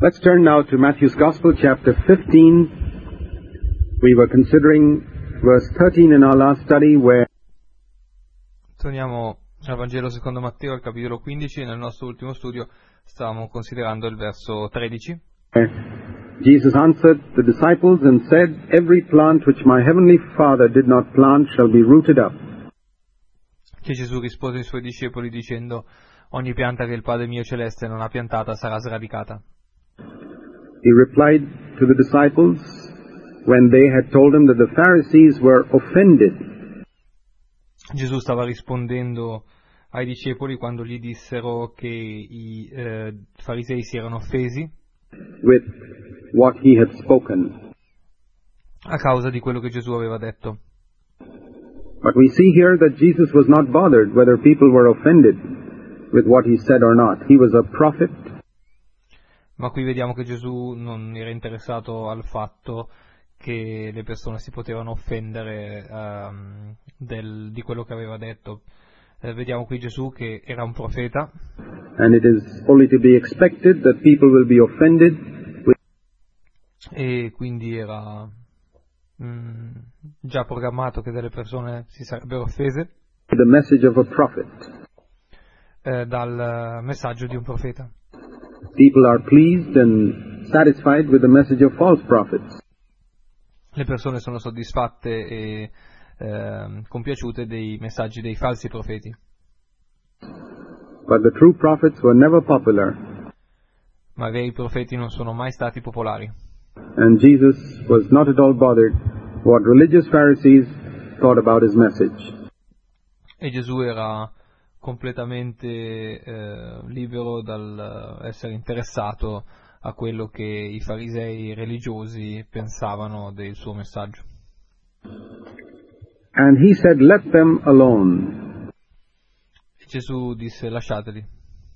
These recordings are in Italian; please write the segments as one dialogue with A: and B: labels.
A: Let's turn now to Matthew's Gospel, chapter 15. We were considering verse 13 in our last study, where
B: Torniamo al Vangelo secondo Matteo, al capitolo 15. Nel nostro ultimo studio stavamo considerando il verso 13.
A: Jesus answered the disciples and said, "Every plant which my heavenly Father did not plant shall be rooted up."
B: Che Gesù rispose ai suoi discepoli dicendo: ogni pianta che il Padre mio celeste non ha piantata sarà sradicata.
A: He replied to the disciples when they had told him that the Pharisees were offended.
B: Gesù stava rispondendo ai discepoli quando gli dissero che i farisei si erano offesi
A: With what he had spoken.
B: a causa di quello che Gesù aveva detto.
A: But we see here that Jesus was not bothered whether people were offended with what he said or not. He was a prophet.
B: Ma qui vediamo che Gesù non era interessato al fatto che le persone si potevano offendere di quello che aveva detto. Vediamo qui Gesù che era un profeta.
A: And it is only to be expected that people will be offended with
B: E quindi era già programmato che delle persone si sarebbero offese
A: the message of a prophet.
B: dal messaggio di un profeta.
A: People are pleased and satisfied with the message of false prophets.
B: Le persone sono soddisfatte e compiaciute dei messaggi dei falsi profeti.
A: But the true prophets were never popular.
B: Ma i veri profeti non sono mai stati popolari.
A: And Jesus was not at all bothered what religious Pharisees thought about his message.
B: E Gesù era completamente libero dal essere interessato a quello che i farisei religiosi pensavano del suo messaggio.
A: And he said, "Let them alone."
B: E Gesù disse: lasciateli.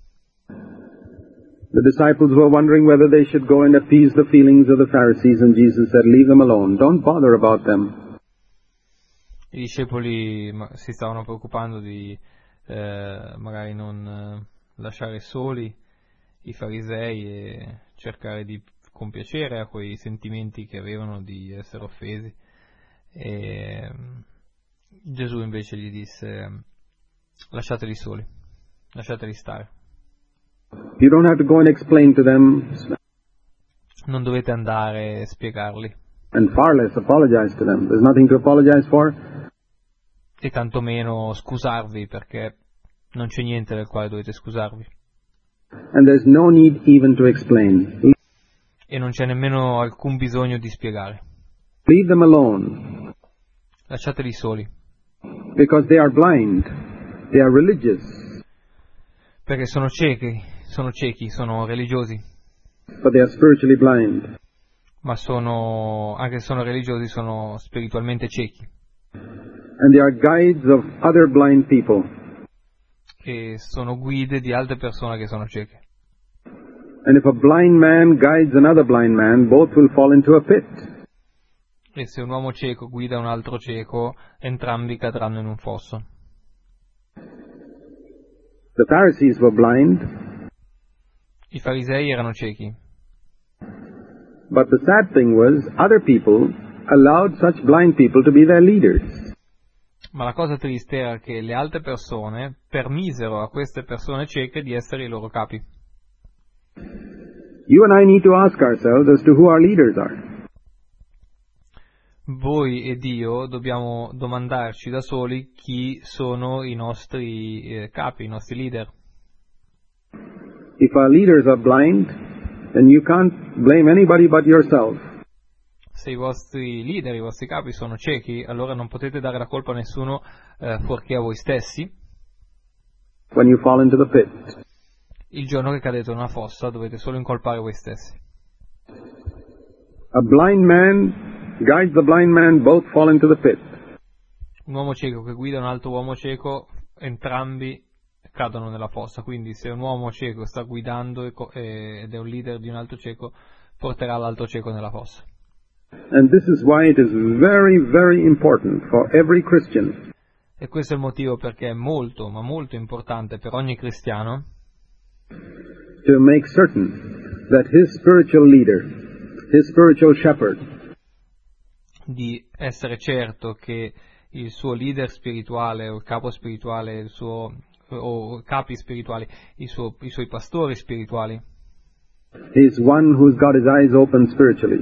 A: The disciples were wondering whether they should go and appease the feelings of the Pharisees, and Jesus said, "Leave them alone. Don't bother about them."
B: I discepoli si stavano preoccupando di magari non lasciare soli i farisei e cercare di compiacere a quei sentimenti che avevano di essere offesi. E Gesù invece gli disse: lasciateli soli, lasciateli stare.
A: You don't have to go and explain to them,
B: Non dovete andare a spiegarli,
A: and far less apologize to them. There's nothing to apologize for.
B: e tantomeno scusarvi, perché non c'è niente del quale dovete scusarvi.
A: And there's no need even to explain.
B: E non c'è nemmeno alcun bisogno di spiegare.
A: Leave them alone,
B: Lasciateli soli,
A: because they are blind. They are religious,
B: perché sono ciechi, sono religiosi,
A: but they are spiritually blind.
B: ma anche se sono religiosi, sono spiritualmente ciechi.
A: And they are guides of other blind people.
B: E sono guide di altre persone che sono cieche.
A: And if a blind man guides another blind man, both will fall into a pit.
B: E se un uomo cieco guida un altro cieco, entrambi cadranno in un fosso.
A: The Pharisees were blind,
B: I farisei erano ciechi,
A: but the sad thing was other people allowed such blind people to be their leaders.
B: ma la cosa triste era che le altre persone permisero a queste persone cieche di essere i loro capi.
A: You and I need to ask ourselves as to who our leaders are.
B: Voi ed io dobbiamo domandarci da soli chi sono i nostri capi, i nostri leader.
A: If our leaders are blind, then you can't blame anybody but yourself.
B: Se i vostri leader, i vostri capi sono ciechi, allora non potete dare la colpa a nessuno fuorché a voi stessi.
A: When you fall into the pit.
B: Il giorno che cadete in una fossa dovete solo incolpare voi stessi.
A: A blind man guides the blind man, both fall into the pit.
B: Un uomo cieco che guida un altro uomo cieco, entrambi cadono nella fossa. Quindi se un uomo cieco sta guidando ed è un leader di un altro cieco, porterà l'altro cieco nella fossa.
A: And this is why it is very, very important for every Christian.
B: E questo è il motivo perché è molto, ma molto importante per ogni cristiano
A: to make certain that his spiritual leader, his spiritual shepherd,
B: di essere certo che il suo leader spirituale o il capo spirituale, o capi spirituali, i suoi pastori spirituali,
A: is one who's got his eyes open spiritually.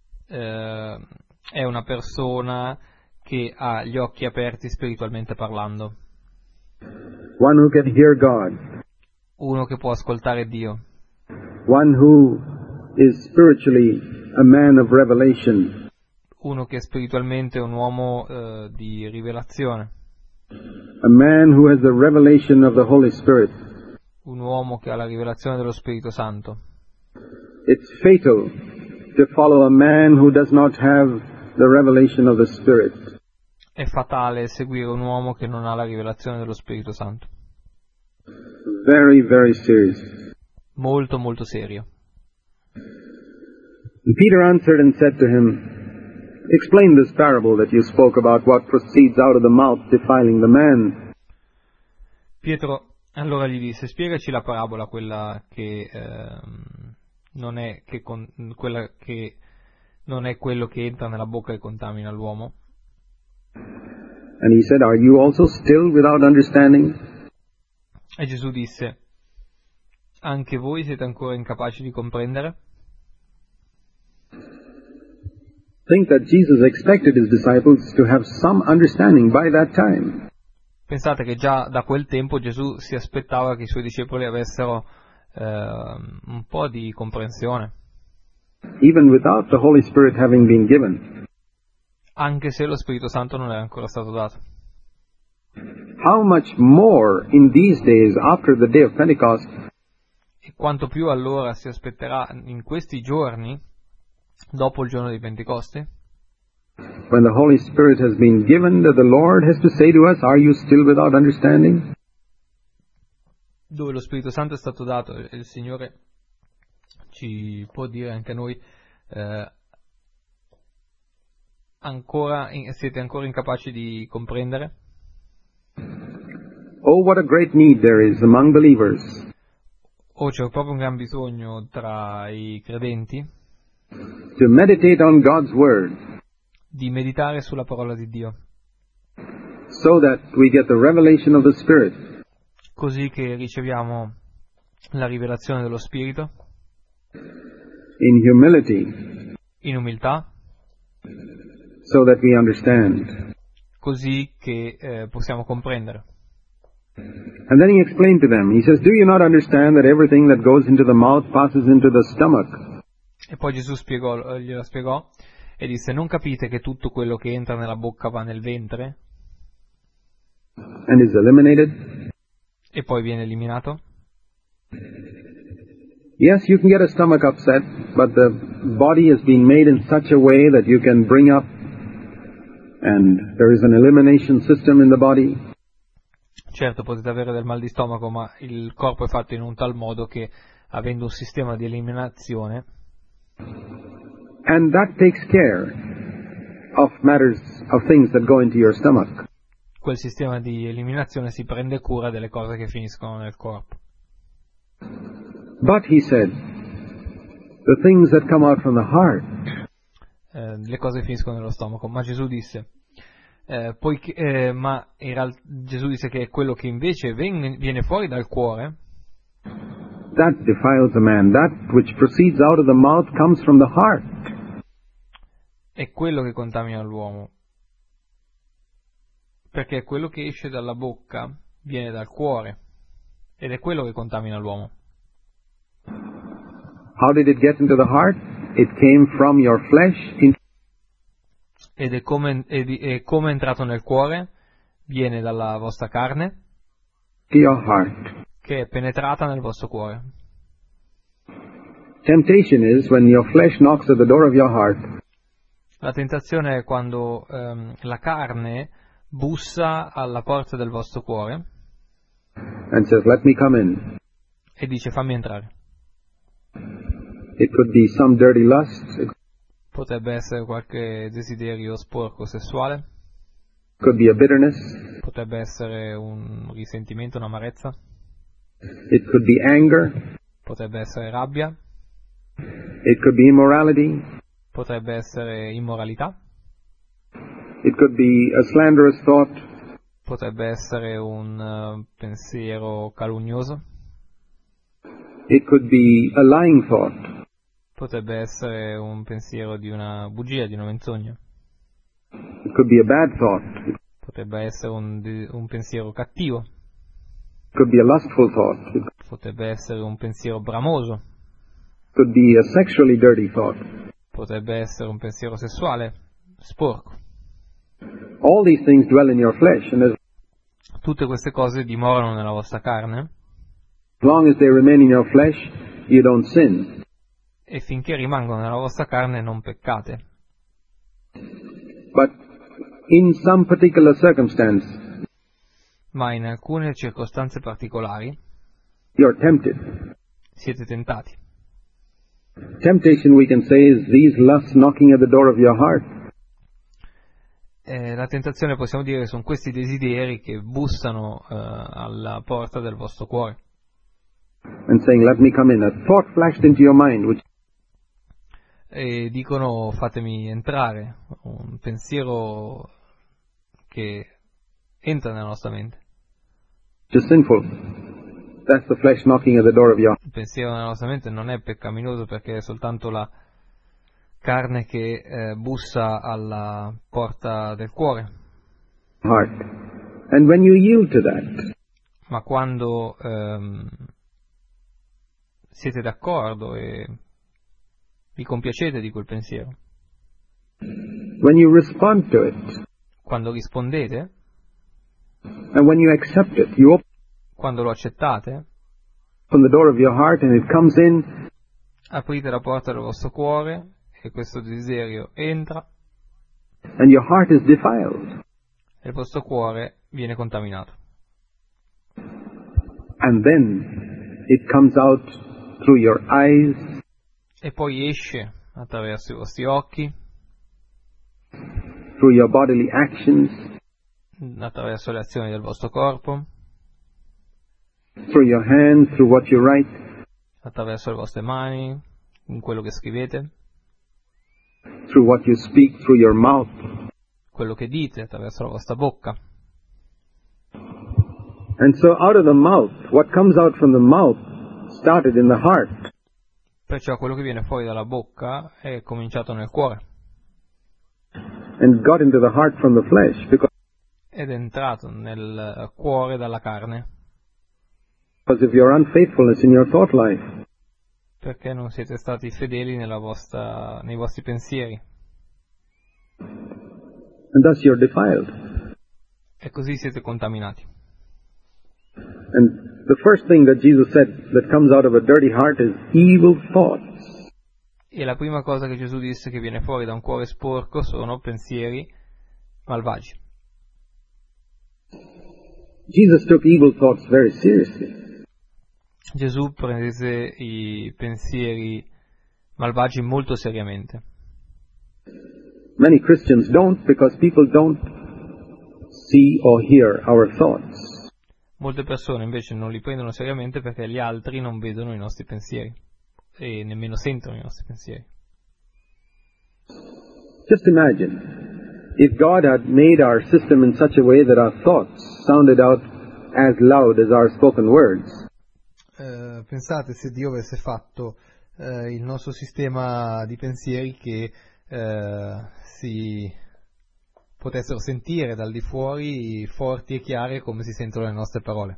B: È una persona che ha gli occhi aperti spiritualmente parlando,
A: One who can hear God.
B: uno che può ascoltare Dio,
A: One who is spiritually a man of revelation.
B: uno che spiritualmente è un uomo di rivelazione,
A: A man who has the revelation of the Holy Spirit.
B: un uomo che ha la rivelazione dello Spirito Santo.
A: It's fatal to follow a man who does not have the revelation of the Spirit.
B: È fatale seguire un uomo che non ha la rivelazione dello Spirito Santo.
A: Very, very serious.
B: Molto, molto serio.
A: And Peter answered and said to him, Explain this parable that you spoke about what proceeds out of the mouth defiling the man.
B: Pietro allora gli disse: spiegaci la parabola, quella che non è quello che entra nella bocca e contamina l'uomo.
A: And he said, Are you also still without understanding?
B: E Gesù disse: anche voi siete ancora incapaci di comprendere?
A: Think that Jesus expected his disciples to have some understanding by that time.
B: Pensate che già da quel tempo Gesù si aspettava che i suoi discepoli avessero un po' di comprensione,
A: Even without the Holy Spirit having been given.
B: anche se lo Spirito Santo non era ancora stato dato.
A: How much more in these days after the day of Pentecost,
B: E quanto più allora si aspetterà in questi giorni, dopo il giorno di Pentecoste,
A: when the Holy Spirit has been given, that the Lord has to say to us, Are you still without understanding?
B: dove lo Spirito Santo è stato dato, e il Signore ci può dire anche a noi: siete ancora incapaci di comprendere?
A: Oh, what a great need there is among believers
B: C'è proprio un gran bisogno tra i credenti
A: to meditate on God's Word
B: di meditare sulla parola di Dio,
A: so that we get the revelation of the Spirit
B: così che riceviamo la rivelazione dello Spirito
A: in humility,
B: in umiltà,
A: so that we understand.
B: così che possiamo comprendere.
A: And then he explained to them, he says, Do you not understand that everything that goes into the mouth passes into the stomach?
B: E poi Gesù gliela spiegò e disse: non capite che tutto quello che entra nella bocca va nel ventre
A: And is eliminated?
B: e poi viene eliminato?
A: Yes, you can get a stomach upset, but the body has been made in such a way that you can bring up, and there is an elimination system in the body.
B: Certo, potete avere del mal di stomaco, ma il corpo è fatto in un tal modo che, avendo un sistema di eliminazione,
A: And that takes care of matters, of things that go into your stomach.
B: quel sistema di eliminazione si prende cura delle cose che finiscono nel corpo.
A: But, he said, the things that come out from the heart,
B: Le cose che finiscono nello stomaco. Ma Gesù disse, Gesù disse che quello che invece viene fuori dal cuore,
A: that defiles a man. That which proceeds out of the mouth comes from the heart.
B: è quello che contamina l'uomo. Perché quello che esce dalla bocca viene dal cuore, ed è quello che contamina l'uomo.
A: How did it get into the heart? It came from your flesh into
B: Ed è come è entrato nel cuore, viene dalla vostra carne,
A: your heart.
B: che è penetrata nel vostro cuore.
A: Temptation is when your flesh knocks at the door of your heart
B: La tentazione è quando la carne bussa alla porta del vostro cuore
A: and says, Let me come in.
B: e dice: fammi entrare.
A: It could be some dirty lust. It
B: Potrebbe essere qualche desiderio sporco sessuale,
A: could be a bitterness.
B: potrebbe essere un risentimento, un'amarezza,
A: It could be anger.
B: potrebbe essere rabbia,
A: It could be immorality.
B: potrebbe essere immoralità,
A: It could be a slanderous thought.
B: potrebbe essere un pensiero calunnoso,
A: It could be a lying thought.
B: potrebbe essere un pensiero di una bugia, di una menzogna,
A: It could be a bad thought.
B: potrebbe essere un pensiero cattivo,
A: It could be a lustful thought. It
B: potrebbe essere un pensiero bramoso,
A: could be a sexually dirty thought.
B: potrebbe essere un pensiero sessuale, sporco.
A: All these things dwell in your flesh, and as
B: Tutte queste cose dimorano nella vostra carne
A: long as they remain in your flesh, you don't sin.
B: e finché rimangono nella vostra carne non peccate.
A: But in some particular circumstance,
B: Ma in alcune circostanze particolari
A: you're tempted.
B: siete tentati.
A: Temptation, we can say, is these lusts knocking at the door of your heart.
B: La tentazione, possiamo dire, sono questi desideri che bussano alla porta del vostro cuore
A: And saying, let me come in. A thought flashed into your mind, which
B: e dicono fatemi entrare, un pensiero che entra nella nostra mente.
A: is sinful. That's the flesh knocking at the door of your
B: Il pensiero nella nostra mente non è peccaminoso perché è soltanto la carne che bussa alla porta del cuore,
A: heart. And when you yield to that,
B: ma quando siete d'accordo e vi compiacete di quel pensiero,
A: when you respond to it,
B: quando rispondete,
A: and when you accept it, you
B: quando lo accettate,
A: open the door of your heart and it comes in,
B: aprite la porta del vostro cuore e questo desiderio entra
A: and your heart is defiled.
B: e il vostro cuore viene contaminato.
A: And then it comes out through your eyes,
B: E poi esce attraverso i vostri occhi,
A: through your bodily actions,
B: attraverso le azioni del vostro corpo,
A: through your hands, through what you write,
B: attraverso le vostre mani, in quello che scrivete,
A: through what you speak, through your mouth.
B: quello che dite, attraverso la vostra bocca.
A: And so out of the mouth, what comes out from the mouth started in the heart.
B: Perciò quello che viene fuori dalla bocca è cominciato nel cuore
A: And got into the heart from the flesh, because
B: ed è entrato nel cuore dalla carne,
A: of your unfaithfulness in your thought life.
B: perché non siete stati fedeli nei vostri pensieri,
A: And thus you're defiled.
B: e così siete contaminati.
A: And the first thing that Jesus said that comes out of a dirty heart is evil thoughts.
B: E la prima cosa che Gesù disse che viene fuori da un cuore sporco sono pensieri malvagi.
A: Jesus took evil thoughts very seriously.
B: Gesù prese i pensieri malvagi molto seriamente.
A: Many Christians don't, because people don't see or hear our thoughts.
B: Molte persone invece non li prendono seriamente perché gli altri non vedono i nostri pensieri e nemmeno sentono i nostri pensieri.
A: Just imagine if God had made our system in such a way that our thoughts sounded out as loud as our spoken words.
B: Pensate se Dio avesse fatto il nostro sistema di pensieri che si potessero sentire dal di fuori forti e chiare come si sentono le nostre parole.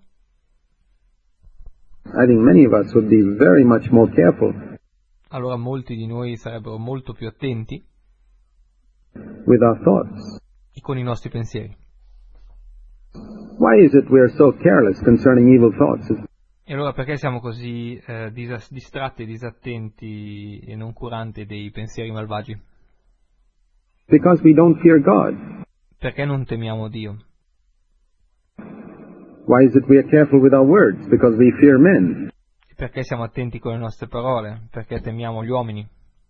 A: I think many of us would be very much more careful
B: Allora molti di noi sarebbero molto più attenti
A: with our thoughts.
B: con i nostri pensieri.
A: Why is it we are so careless concerning evil thoughts?
B: E allora perché siamo così distratti e disattenti e non curanti dei pensieri malvagi?
A: Because we don't fear God.
B: Perché non temiamo Dio?
A: Why is it we are careful with our words? Because we fear men.
B: Perché siamo attenti con le nostre parole? Perché temiamo gli uomini.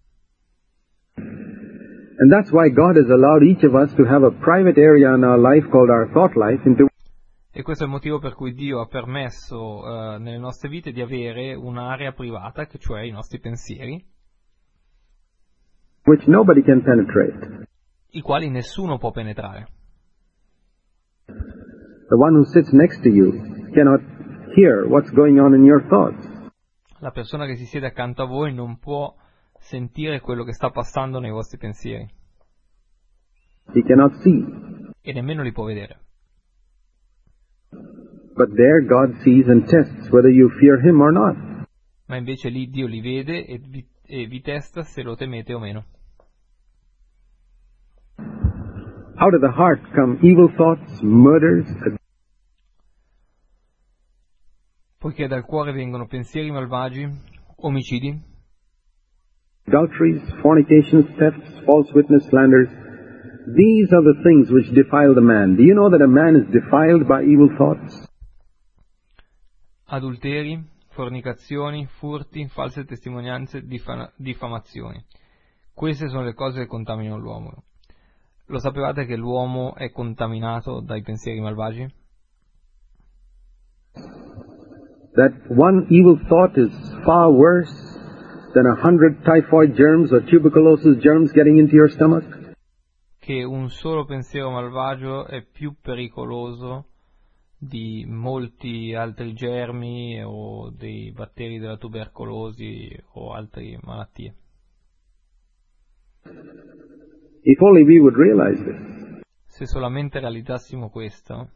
A: And that's why God has allowed each of us to have a private area in our life called our thought life, into
B: E questo è il motivo per cui Dio ha permesso nelle nostre vite di avere un'area privata, che cioè i nostri pensieri,
A: which nobody can penetrate.
B: i quali nessuno può penetrare.
A: The one who sits next to you cannot hear what's going on in your thoughts.
B: La persona che si siede accanto a voi non può sentire quello che sta passando nei vostri pensieri
A: He cannot see.
B: e nemmeno li può vedere.
A: But there God sees and tests whether you fear him or not.
B: Ma invece lì Dio li vede e vi testa se lo temete o meno.
A: Out of the heart come evil thoughts, murders,
B: Poiché dal cuore vengono pensieri malvagi, omicidi,
A: adulteries, fornications, thefts, false witness, slanders. These are the things which defile the man. Do you know that a man is defiled by evil thoughts?
B: adulteri, fornicazioni, furti, false testimonianze, diffamazioni. Queste sono le cose che contaminano l'uomo. Lo sapevate che l'uomo è contaminato dai pensieri malvagi?
A: That one evil thought is far worse than 100 typhoid germs or tuberculosis germs getting into your stomach?
B: Che un solo pensiero malvagio è più pericoloso di molti altri germi o dei batteri della tubercolosi o altre malattie.
A: If only we would realize this.
B: Se solamente realizzassimo questo,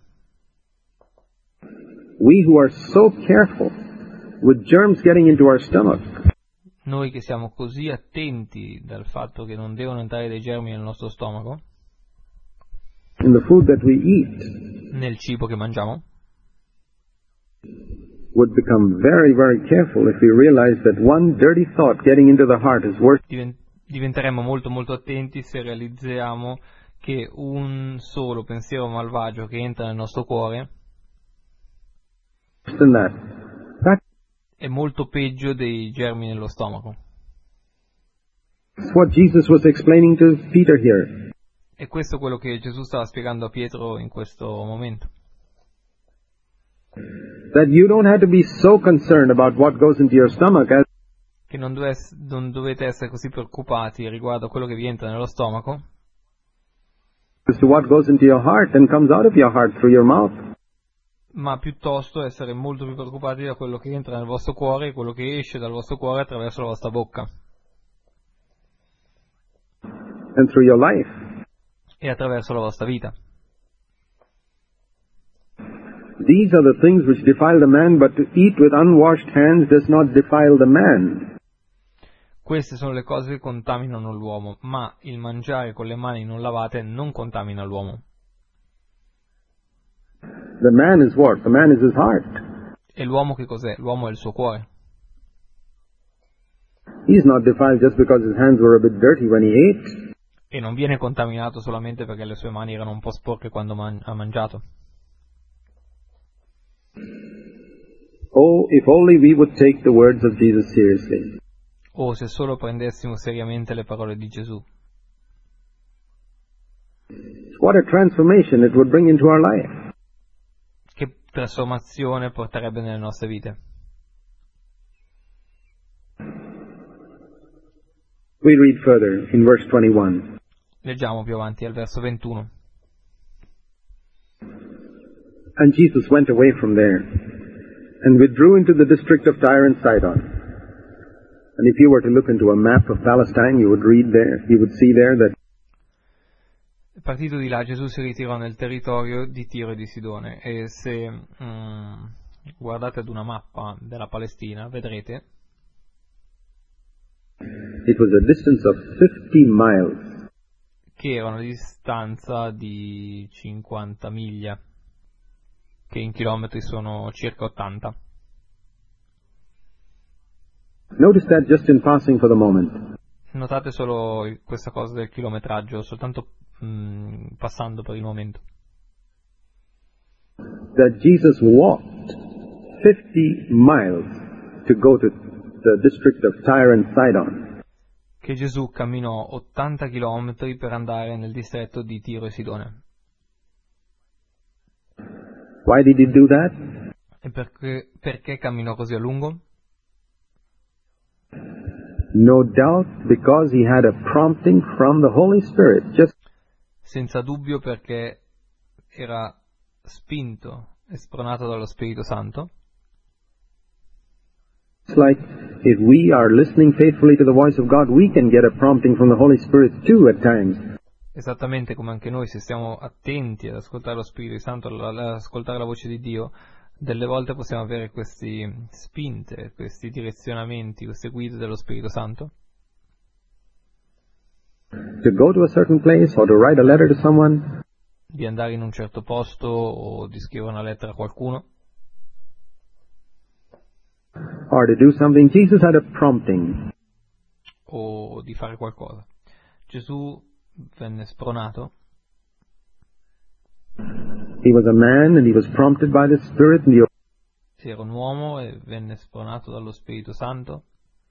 A: We who are so careful with germs getting into our stomach,
B: noi che siamo così attenti dal fatto che non devono entrare dei germi nel nostro stomaco,
A: in the food that we eat,
B: nel cibo che mangiamo,
A: would become very, very careful if we realize that one dirty thought getting into the heart is worse
B: diventeremo molto attenti se realizziamo che un solo pensiero malvagio che entra nel nostro cuore
A: than that.
B: è molto peggio dei germi nello stomaco.
A: That's what Jesus was explaining to Peter here.
B: E questo è quello che Gesù stava spiegando a Pietro in questo momento.
A: That you don't have to be so concerned about what goes into your stomach
B: Che non dovete essere così preoccupati riguardo a quello che vi entra nello stomaco,
A: as to what goes into your heart and comes out of your heart through your mouth.
B: ma piuttosto essere molto più preoccupati da quello che entra nel vostro cuore e quello che esce dal vostro cuore attraverso la vostra bocca
A: And through your life.
B: e attraverso la vostra vita.
A: These are the things which defile the man, but to eat with unwashed hands does not defile the man.
B: Queste sono le cose che contaminano l'uomo, ma il mangiare con le mani non lavate non contamina l'uomo.
A: The man is what? The man is his heart.
B: E l'uomo che cos'è? L'uomo è il suo cuore.
A: He's not defiled just because his hands were a bit dirty when he ate.
B: E non viene contaminato solamente perché le sue mani erano un po' sporche quando ha mangiato.
A: Oh, if only we would take the words of Jesus seriously.
B: O se solo prendessimo seriamente le parole di Gesù.
A: What a transformation it would bring into our life.
B: Che trasformazione porterebbe nelle nostre vite.
A: We read further in verse 21.
B: Leggiamo più avanti al verso 21.
A: And Jesus went away from there and withdrew into the district of Tyre and Sidon. And if you were to look into a map of Palestine, you would see there that
B: Partito di là, Gesù si ritirò nel territorio di Tiro e di Sidone, e se guardate ad una mappa della Palestina vedrete
A: it was a distance of 50 miles.
B: che era una distanza di 50 miglia, che in chilometri sono circa 80.
A: Notice that just in passing for the moment.
B: Notate solo questa cosa del chilometraggio, soltanto passando per il momento.
A: That Jesus walked 50 miles to go to the district of Tyre and Sidon.
B: Che Gesù camminò 80 chilometri per andare nel distretto di Tiro e Sidone.
A: Why did he do that?
B: E perché camminò così a lungo?
A: No doubt because he had a prompting from the Holy Spirit. Just
B: Senza dubbio perché era spinto e spronato dallo Spirito Santo.
A: like if we are listening faithfully to the voice of God, we can get a prompting from the Holy Spirit too at times.
B: Esattamente come anche noi, se stiamo attenti ad ascoltare lo Spirito Santo, ad ascoltare la voce di Dio, delle volte possiamo avere queste spinte, questi direzionamenti, queste guide dello Spirito Santo.
A: To go to a certain place or to write a letter to someone,
B: Di andare in un certo posto o di scrivere una lettera a qualcuno
A: or to do something. Jesus had a prompting.
B: o di fare qualcosa. Gesù venne spronato.
A: He was a man and he was prompted by the Spirit, and he
B: Era un uomo e venne spronato dallo Spirito Santo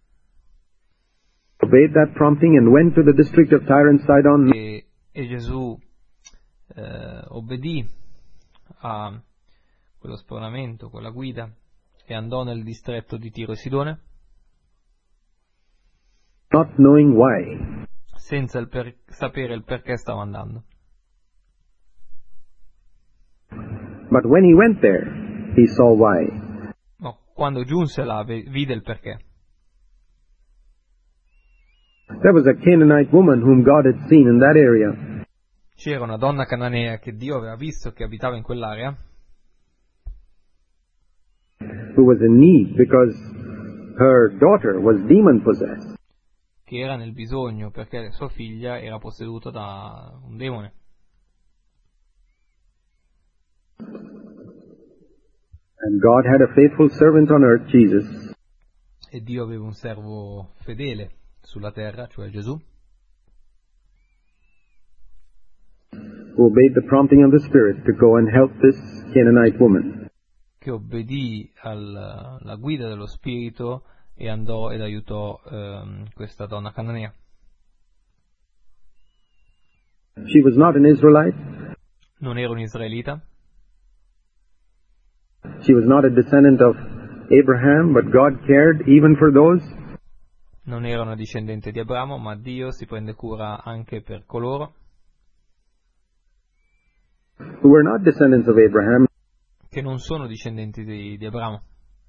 A: obeyed that prompting and went to the district of Tyre and Sidon.
B: e Gesù obbedì a quello spronamento, quella guida, e andò nel distretto di Tiro e Sidone
A: Not knowing why.
B: senza sapere il perché stava andando.
A: But when he went there, he saw why.
B: Ma quando giunse là vide il perché.
A: There was a Canaanite woman whom God had seen in that area.
B: C'era una donna cananea che Dio aveva visto che abitava in quell'area,
A: Who was in need because her daughter was demon possessed.
B: che era nel bisogno perché sua figlia era posseduta da un demone.
A: And God had a faithful servant on earth, Jesus,
B: E Dio aveva un servo fedele sulla terra, cioè Gesù,
A: who obeyed the prompting of the Spirit to go and help this Canaanite woman.
B: che obbedì alla guida dello Spirito e andò ed aiutò questa donna cananea.
A: She was not an Israelite.
B: Non era un israelita,
A: She was not a descendant of Abraham, but God cared even for those
B: non era una discendente di Abramo, ma Dio si prende cura anche per coloro
A: who were not descendants of Abraham.
B: che non sono discendenti di Abramo.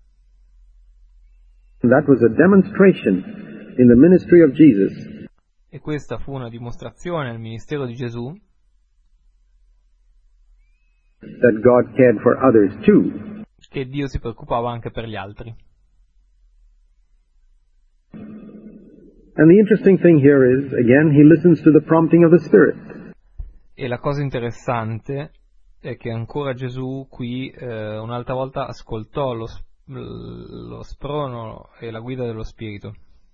A: That was a demonstration in the ministry of Jesus
B: E questa fu una dimostrazione nel ministero di Gesù
A: that God cared for others too.
B: che Dio si preoccupava anche per gli altri.
A: And the interesting thing here is, again, he listens to the prompting of the Spirit.
B: E la cosa interessante è che ancora Gesù qui un'altra volta ascoltò lo sprono e la guida dello Spirito.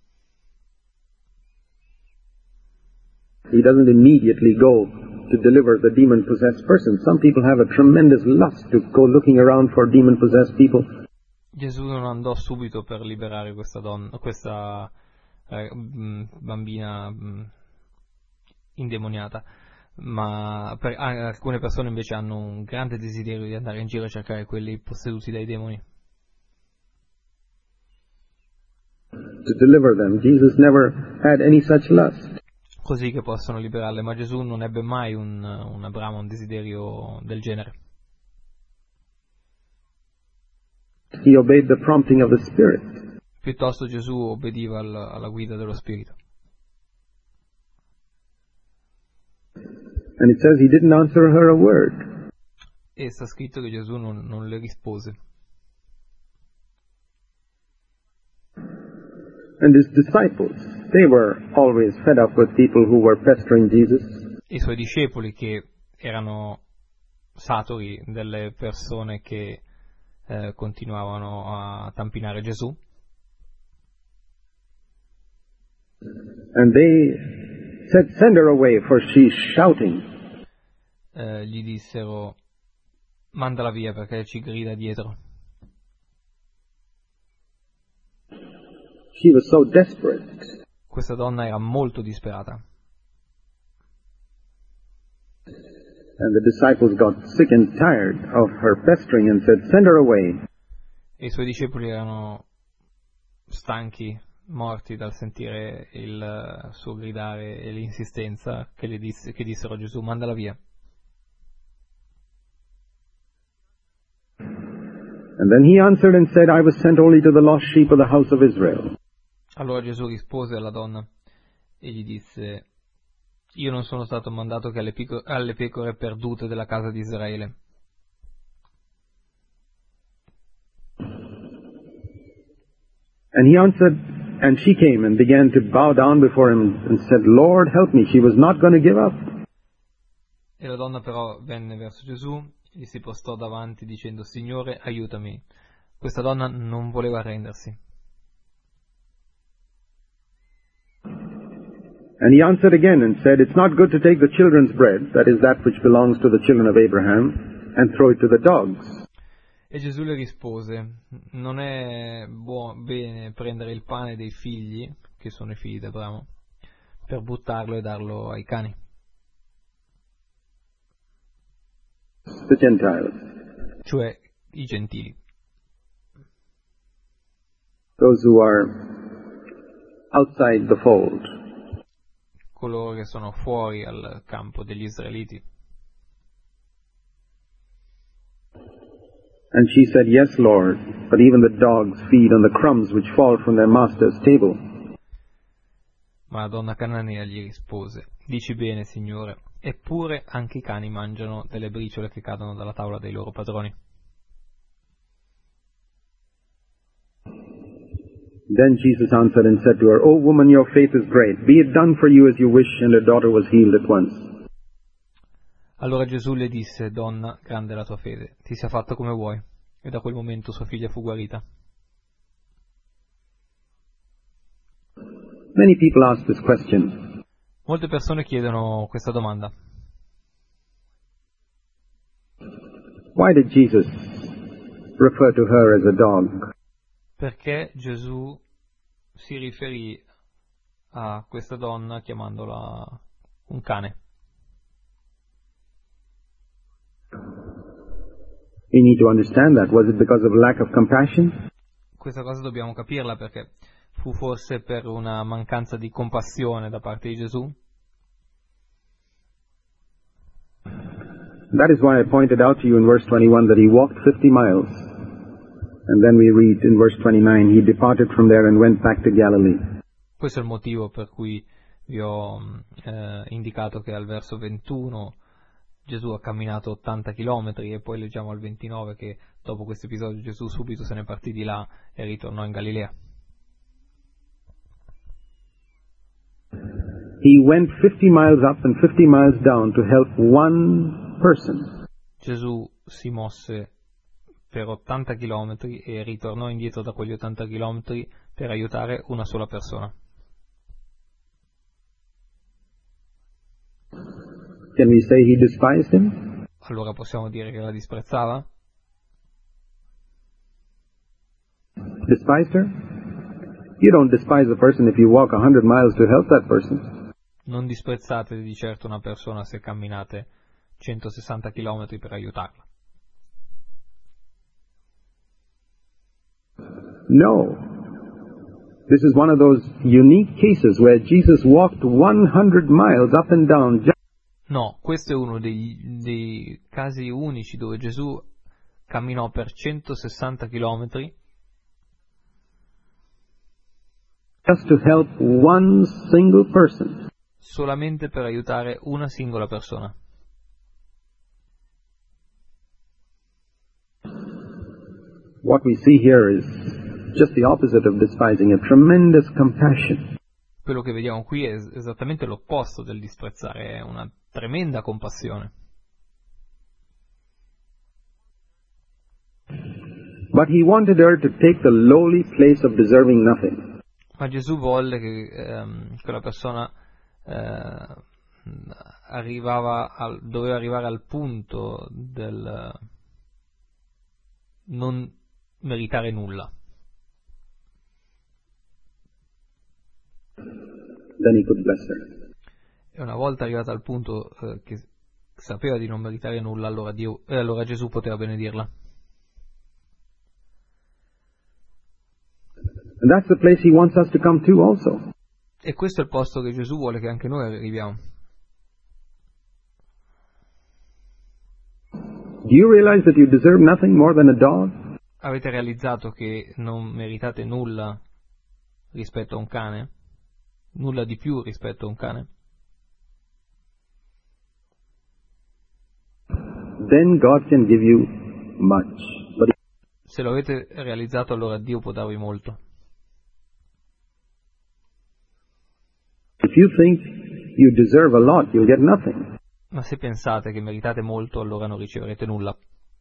A: He doesn't immediately go to deliver the demon-possessed person. Some people have a tremendous lust to go looking around for demon-possessed people.
B: Gesù non andò subito per liberare questa bambina indemoniata, ma alcune persone invece hanno un grande desiderio di andare in giro a cercare quelli posseduti dai demoni.
A: To deliver them. Jesus never had any such lust.
B: Così che possono liberarle, ma Gesù non ebbe mai un brama, un desiderio del genere.
A: He obeyed the prompting of the Spirit.
B: Piuttosto Gesù obbediva alla guida dello Spirito.
A: And it says he didn't answer her a word.
B: E sta scritto che Gesù non le rispose.
A: And his disciples, they were always fed up with people who were pestering Jesus.
B: I suoi discepoli, che erano saturi delle persone che continuavano a tampinare Gesù,
A: And they said, "Send her away, for she's shouting."
B: gli dissero: mandala via perché ci grida dietro.
A: She was so desperate.
B: Questa donna era molto disperata.
A: And the disciples got sick and tired of her pestering and said, "Send her away."
B: E i suoi discepoli erano stanchi morti dal sentire il suo gridare e l'insistenza che dissero a Gesù: mandala via.
A: And then he answered and said, I was sent only to the lost sheep of the house of Israel.
B: Allora Gesù rispose alla donna e gli disse: io non sono stato mandato che alle pecore perdute della casa di Israele.
A: And he answered, and she came and began to bow down before him and said, Lord, help me. She was not going to give up.
B: E la donna però venne verso Gesù, gli si postò davanti dicendo: Signore, aiutami. Questa donna non voleva arrendersi.
A: And he answered again and said, It's not good to take the children's bread, that is that which belongs to the children of Abraham, and throw it to the dogs.
B: E Gesù le rispose: non è bene prendere il pane dei figli, che sono i figli di Abramo, per buttarlo e darlo ai cani.
A: The Gentiles.
B: Cioè i gentili.
A: Those who are outside the fold.
B: Coloro che sono fuori al campo degli israeliti.
A: And she said, Yes, Lord, but even the dogs feed on the crumbs which fall from their master's table.
B: Ma la donna cananea gli rispose: dici bene, Signore, eppure anche i cani mangiano delle briciole che cadono dalla tavola dei loro padroni.
A: Then Jesus answered and said to her, O woman, your faith is great. Be it done for you as you wish. And her daughter was healed at once.
B: Allora Gesù le disse: donna, grande è la tua fede, ti sia fatto come vuoi. E da quel momento sua figlia fu guarita.
A: Many people ask this question.
B: Molte persone chiedono questa domanda:
A: why did Jesus refer to her as a dog?
B: Perché Gesù si riferì a questa donna chiamandola un cane?
A: We need to understand that. Was it because of lack of compassion?
B: Questa cosa dobbiamo capirla, perché fu forse per una mancanza di compassione da parte di Gesù?
A: That is why I pointed out to you in verse 21 that he walked 50 miles. And then we read in verse 29, he departed from there and went back to Galilee.
B: Questo è il motivo per cui vi ho indicato che al verso 21 Gesù ha camminato 80 chilometri, e poi leggiamo al 29 che dopo questo episodio Gesù subito se ne partì di là e ritornò in Galilea.
A: He went 50 miles up and 50 miles down to help one person.
B: Gesù si mosse per 80 chilometri e ritornò indietro da quegli 80 chilometri per aiutare una sola persona.
A: Can we say he despised him?
B: Allora possiamo dire che la disprezzava?
A: Despised her? You don't despise a person if you walk 100 miles to help that person.
B: Non disprezzate di certo una persona se camminate 160 chilometri per aiutarla.
A: No. This is one of those unique cases where Jesus walked 100 miles up and down.
B: No, questo è uno dei casi unici dove Gesù camminò per 160 chilometri
A: just to help one single person.
B: Solamente per aiutare una singola persona.
A: What we see here is just the opposite of despising, a tremendous compassion.
B: Quello che vediamo qui è esattamente l'opposto del disprezzare, è una tremenda compassione.
A: But he wanted her to take the lowly place of deserving nothing.
B: Ma Gesù volle che quella persona doveva arrivare al punto del non meritare nulla.
A: Then he could bless her.
B: E una volta arrivata al punto che sapeva di non meritare nulla, allora Gesù poteva benedirla.
A: And that's the place he wants us to come to also.
B: E questo è il posto che Gesù vuole che anche noi arriviamo.
A: Do you realize that you deserve nothing more than a dog?
B: Avete realizzato che non meritate nulla rispetto a un cane? Nulla di più rispetto a un cane?
A: Then God can give you much. But
B: Se lo avete realizzato, allora Dio può darvi molto.
A: if you think you deserve a lot, you'll get nothing.
B: Ma se pensate che meritate molto, allora non riceverete nulla.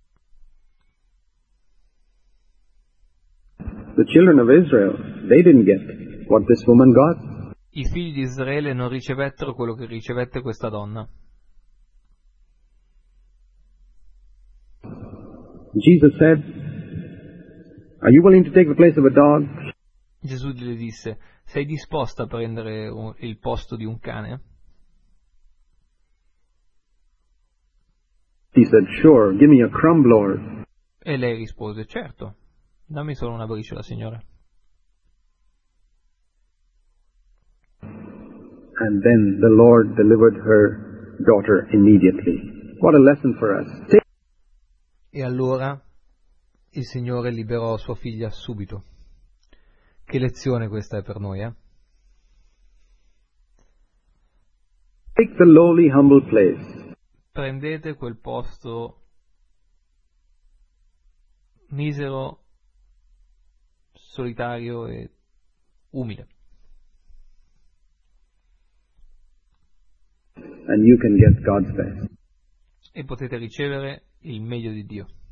A: The children of Israel, they didn't get what this woman got.
B: I figli di Israele non ricevettero quello che ricevette questa donna.
A: Jesus said, are you willing to take the place of a dog?
B: Gesù le disse: sei disposta a prendere il posto di un cane?
A: He said, sure, give me a crumb, Lord.
B: E lei rispose: certo, dammi solo una briciola, Signore.
A: And then the Lord delivered her daughter immediately. What a lesson for us.
B: E allora il Signore liberò sua figlia subito. Che lezione questa è per noi, eh?
A: Take the lowly, humble place.
B: Prendete quel posto misero, solitario e umile.
A: And you can get God's best.
B: E potete ricevere il meglio di Dio.